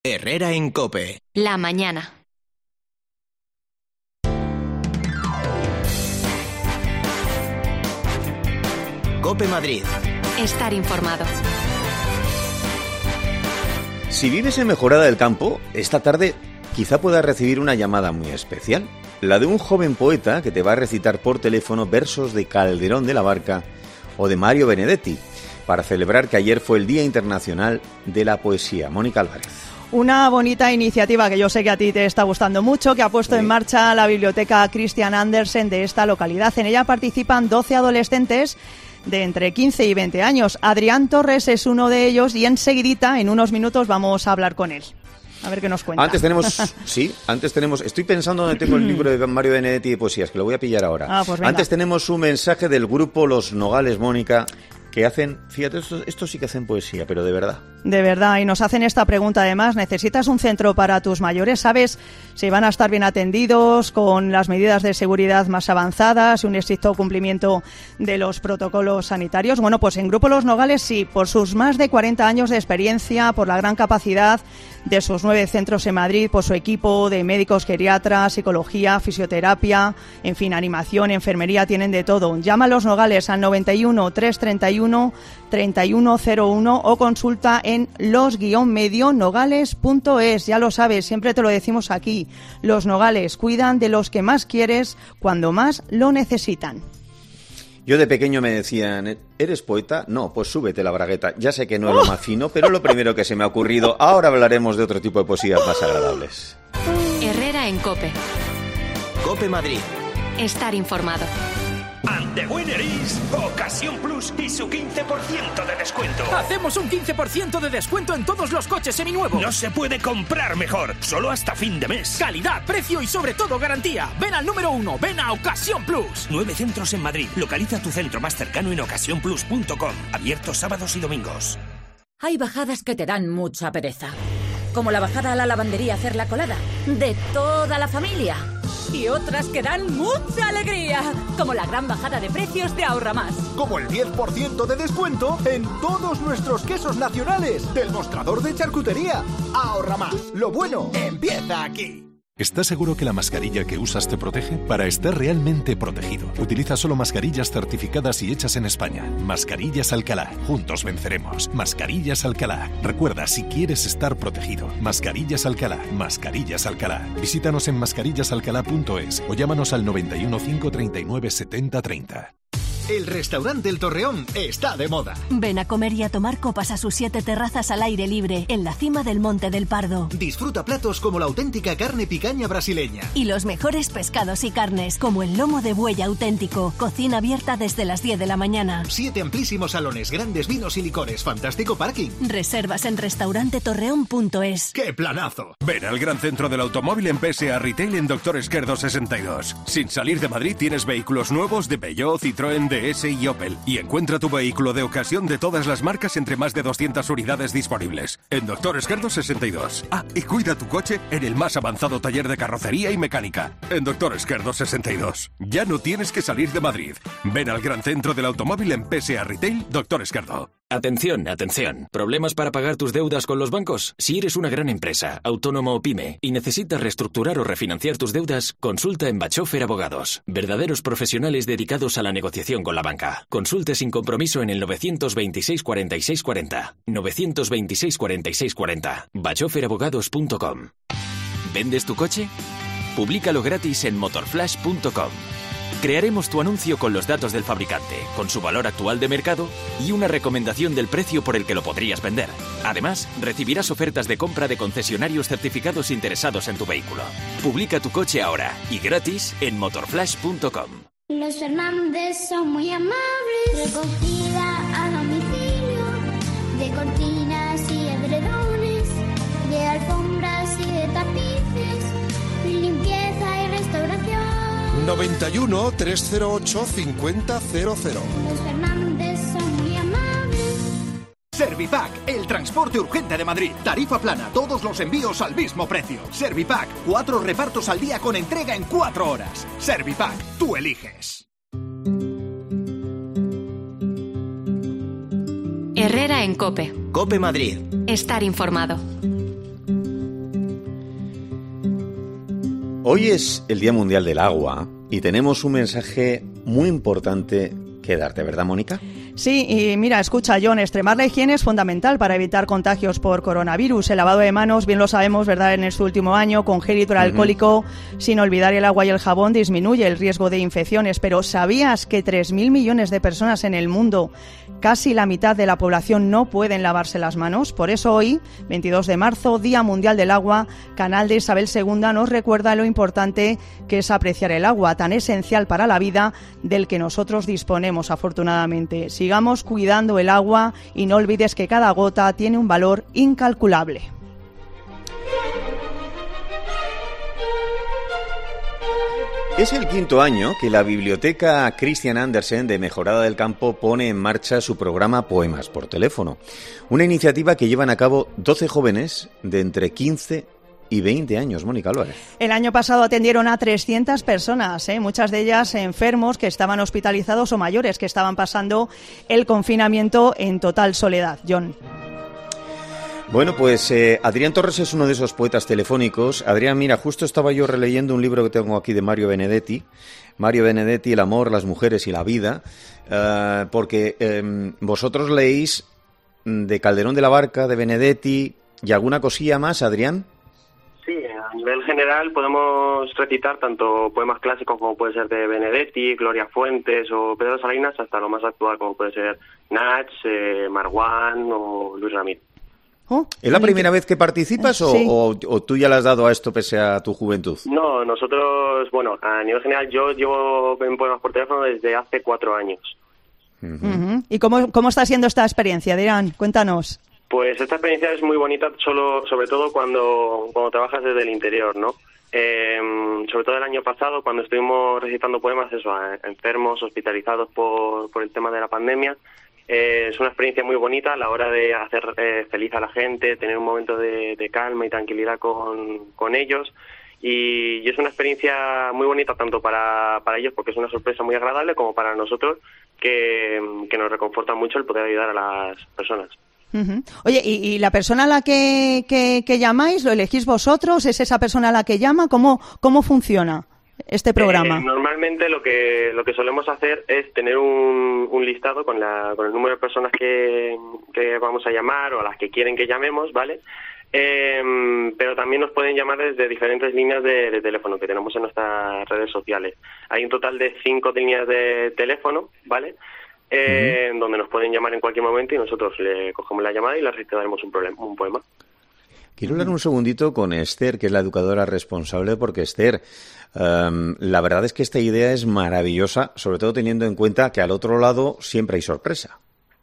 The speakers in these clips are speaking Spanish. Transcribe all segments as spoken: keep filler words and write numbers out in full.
Herrera en COPE. La mañana. COPE Madrid. Estar informado. Si vives en Mejorada del Campo, esta tarde quizá puedas recibir una llamada muy especial. La de un joven poeta que te va a recitar por teléfono versos de Calderón de la Barca o de Mario Benedetti, para celebrar que ayer fue el Día Internacional de la Poesía. Mónica Álvarez. Una bonita iniciativa que yo sé que a ti te está gustando mucho, que ha puesto sí. en marcha la Biblioteca Christian Andersen de esta localidad. En ella participan doce adolescentes de entre quince y veinte años. Adrián Torres es uno de ellos y enseguidita, en unos minutos, vamos a hablar con él. A ver qué nos cuenta. Antes tenemos, sí, antes tenemos, estoy pensando donde tengo el libro de Mario Benedetti de poesías, que lo voy a pillar ahora. Ah, pues venga. Antes tenemos un mensaje del grupo Los Nogales, Mónica, que hacen, fíjate, estos, estos sí que hacen poesía, pero de verdad. De verdad, y nos hacen esta pregunta además, ¿necesitas un centro para tus mayores? ¿Sabes si van a estar bien atendidos, con las medidas de seguridad más avanzadas y un estricto cumplimiento de los protocolos sanitarios? Bueno, pues en Grupo Los Nogales sí, por sus más de cuarenta años de experiencia, por la gran capacidad de sus nueve centros en Madrid, por su equipo de médicos geriatras, psicología, fisioterapia, en fin, animación, enfermería, tienen de todo. Llama a Los Nogales al noventa y uno, trescientos treinta y uno, treinta y uno cero uno o consulta en los guion medio nogales punto es. Ya lo sabes, siempre te lo decimos aquí. Los Nogales cuidan de los que más quieres cuando más lo necesitan. Yo de pequeño me decían, ¿eres poeta? No, pues súbete la bragueta. Ya sé que no es lo más fino, pero lo primero que se me ha ocurrido. Ahora hablaremos de otro tipo de poesías más agradables. Herrera en COPE. COPE Madrid. Estar informado. And the winner is Ocasión Plus y su quince por ciento de descuento. Hacemos un quince por ciento de descuento en todos los coches seminuevos. No se puede comprar mejor, solo hasta fin de mes. Calidad, precio y sobre todo garantía. Ven al número uno, ven a Ocasión Plus. Nueve centros en Madrid. Localiza tu centro más cercano en ocasión plus punto com. Abierto sábados y domingos. Hay bajadas que te dan mucha pereza. Como la bajada a la lavandería a hacer la colada. De toda la familia. Y otras que dan mucha alegría, como la gran bajada de precios de Ahorra Más. Como el diez por ciento de descuento en todos nuestros quesos nacionales del mostrador de charcutería. Ahorra Más, lo bueno empieza aquí. ¿Estás seguro que la mascarilla que usas te protege? Para estar realmente protegido, utiliza solo mascarillas certificadas y hechas en España. Mascarillas Alcalá. Juntos venceremos. Mascarillas Alcalá. Recuerda, si quieres estar protegido. Mascarillas Alcalá. Mascarillas Alcalá. Visítanos en mascarillas alcalá punto es o llámanos al noventa y uno, cinco treinta y nueve, setenta treinta. El restaurante El Torreón está de moda. Ven a comer y a tomar copas a sus siete terrazas al aire libre, en la cima del Monte del Pardo. Disfruta platos como la auténtica carne picaña brasileña. Y los mejores pescados y carnes, como el lomo de buey auténtico. Cocina abierta desde las diez de la mañana. Siete amplísimos salones, grandes vinos y licores, fantástico parking. Reservas en restaurante torreón punto es. ¡Qué planazo! Ven al gran centro del automóvil en P S A Retail en Doctor Esquerdo sesenta y dos. Sin salir de Madrid tienes vehículos nuevos de Peugeot, Citroën, D S y Opel. Y encuentra tu vehículo de ocasión de todas las marcas entre más de doscientas unidades disponibles. En Doctor Esquerdo sesenta y dos. Ah, y cuida tu coche en el más avanzado taller de carrocería y mecánica. En Doctor Esquerdo sesenta y dos. Ya no tienes que salir de Madrid. Ven al gran centro del automóvil en P S A Retail Doctor Esquerdo. Atención, atención. ¿Problemas para pagar tus deudas con los bancos? Si eres una gran empresa, autónomo o pyme y necesitas reestructurar o refinanciar tus deudas, consulta en Bachofer Abogados. Verdaderos profesionales dedicados a la negociación con la banca. Consulte sin compromiso en el novecientos veintiséis, cuarenta y seis cuarenta. novecientos veintiséis, cuarenta y seis cuarenta. bachofer abogados punto com. ¿Vendes tu coche? Públicalo gratis en motorflash punto com. Crearemos tu anuncio con los datos del fabricante, con su valor actual de mercado y una recomendación del precio por el que lo podrías vender. Además, recibirás ofertas de compra de concesionarios certificados interesados en tu vehículo. Publica tu coche ahora y gratis en motorflash punto com. Los Fernández son muy amables, recogida a domicilio, de cortinas y edredones, de alfombras y de tapices, limpieza y restauración. noventa y uno, trescientos ocho, cincuenta cero cero. Los Fernández son muy amables. Servipack, el transporte urgente de Madrid. Tarifa plana, todos los envíos al mismo precio. Servipack, cuatro repartos al día con entrega en cuatro horas. Servipack, tú eliges. Herrera en COPE. COPE Madrid. Estar informado. Hoy es el Día Mundial del Agua y tenemos un mensaje muy importante que darte, ¿verdad, Mónica? Sí, y mira, escucha, John, extremar la higiene es fundamental para evitar contagios por coronavirus. El lavado de manos, bien lo sabemos, ¿verdad?, en este último año, con gel hidroalcohólico, uh-huh. sin olvidar el agua y el jabón, disminuye el riesgo de infecciones. Pero ¿sabías que tres mil millones de personas en el mundo, casi la mitad de la población, no pueden lavarse las manos? Por eso hoy, veintidós de marzo, Día Mundial del Agua, Canal de Isabel segunda nos recuerda lo importante que es apreciar el agua, tan esencial para la vida, del que nosotros disponemos, afortunadamente. Sigamos cuidando el agua y no olvides que cada gota tiene un valor incalculable. Es el quinto año que la Biblioteca Christian Andersen de Mejorada del Campo pone en marcha su programa Poemas por Teléfono, una iniciativa que llevan a cabo doce jóvenes de entre quince y veinte años, Mónica Álvarez. El año pasado atendieron a trescientas personas, ¿eh? muchas de ellas enfermos que estaban hospitalizados o mayores que estaban pasando el confinamiento en total soledad. John. Bueno, pues eh, Adrián Torres es uno de esos poetas telefónicos. Adrián, mira, justo estaba yo releyendo un libro que tengo aquí de Mario Benedetti. Mario Benedetti, El amor, las mujeres y la vida, uh, porque eh, vosotros leéis de Calderón de la Barca, de Benedetti y alguna cosilla más, Adrián. Sí, a nivel general podemos recitar tanto poemas clásicos como puede ser de Benedetti, Gloria Fuentes o Pedro Salinas, hasta lo más actual como puede ser Nach, eh, Marwan o Luis Ramírez. Oh, ¿Es la primera vez que participas o, sí. o, o tú ya le has dado a esto pese a tu juventud? No, nosotros, bueno, a nivel general yo llevo en poemas por teléfono desde hace cuatro años. Uh-huh. Uh-huh. ¿Y cómo, cómo está siendo esta experiencia, Adrián? Cuéntanos. Pues esta experiencia es muy bonita, solo, sobre todo cuando, cuando trabajas desde el interior, ¿no? Eh, sobre todo el año pasado, cuando estuvimos recitando poemas eso, a enfermos, hospitalizados por, por el tema de la pandemia, eh, es una experiencia muy bonita a la hora de hacer eh, feliz a la gente, tener un momento de, de calma y tranquilidad con, con ellos. Y, y es una experiencia muy bonita tanto para, para ellos, porque es una sorpresa muy agradable, como para nosotros, que, que nos reconforta mucho el poder ayudar a las personas. Uh-huh. Oye, ¿y, y la persona a la que, que, que llamáis, lo elegís vosotros? ¿Es esa persona a la que llama? ¿Cómo, cómo funciona este programa? Eh, normalmente lo que lo que solemos hacer es tener un, un listado con, la, con el número de personas que, que vamos a llamar o a las que quieren que llamemos, ¿vale? Eh, pero también nos pueden llamar desde diferentes líneas de, de teléfono que tenemos en nuestras redes sociales. Hay un total de cinco líneas de teléfono, ¿vale? Eh, uh-huh. Donde nos pueden llamar en cualquier momento y nosotros le cogemos la llamada y le recitaremos un, problema, un poema. Quiero hablar un segundito con Esther, que es la educadora responsable, porque Esther, um, la verdad es que esta idea es maravillosa, sobre todo teniendo en cuenta que al otro lado siempre hay sorpresa.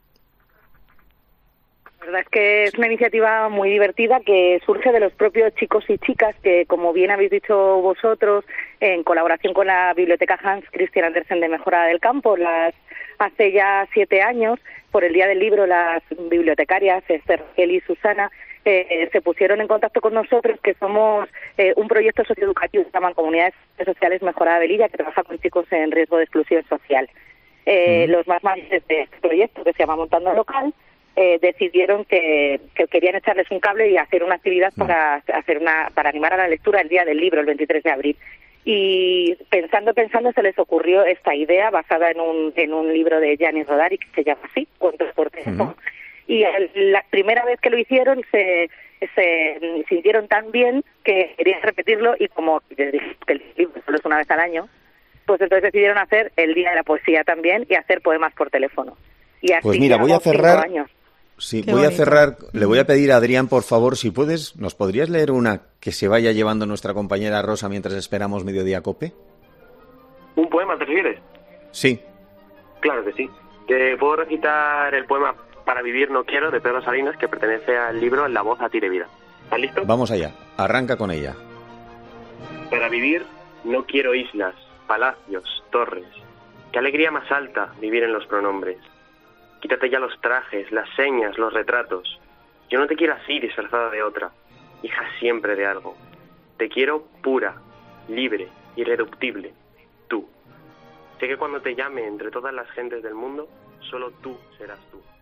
La verdad es que es una iniciativa muy divertida que surge de los propios chicos y chicas que, como bien habéis dicho vosotros, en colaboración con la Biblioteca Hans Christian Andersen de Mejorada del Campo, las hace ya siete años, por el Día del Libro, las bibliotecarias Esther, Kelly y Susana eh, se pusieron en contacto con nosotros, que somos eh, un proyecto socioeducativo que se llaman Comunidades Sociales Mejorada de Lilla, que trabaja con chicos en riesgo de exclusión social. Eh, mm. Los más mayores de este proyecto, que se llama Montando Local, eh, decidieron que, que querían echarles un cable y hacer una actividad mm. para hacer una para animar a la lectura el Día del Libro, el veintitrés de abril. Y pensando, pensando, se les ocurrió esta idea basada en un en un libro de Gianni Rodari que se llama así, Cuentos por teléfono. Uh-huh. Y el, la primera vez que lo hicieron se, se sintieron tan bien que querían repetirlo, y como les dije que el libro solo es una vez al año, pues entonces decidieron hacer el Día de la Poesía también y hacer poemas por teléfono. Y así pues mira, voy a cerrar... años. Sí, Qué voy bonito. a cerrar. Le voy a pedir a Adrián, por favor, si puedes, ¿nos podrías leer una que se vaya llevando nuestra compañera Rosa mientras esperamos Mediodía Cope? ¿Un poema te refieres? Sí. Claro que sí. Te puedo recitar el poema Para vivir no quiero, de Pedro Salinas, que pertenece al libro La voz a ti de vida. ¿Estás listo? Vamos allá. Arranca con ella. Para vivir no quiero islas, palacios, torres. Qué alegría más alta vivir en los pronombres. Quítate ya los trajes, las señas, los retratos. Yo no te quiero así, disfrazada de otra, hija siempre de algo. Te quiero pura, libre, irreductible, tú. Sé que cuando te llame entre todas las gentes del mundo, solo tú serás tú.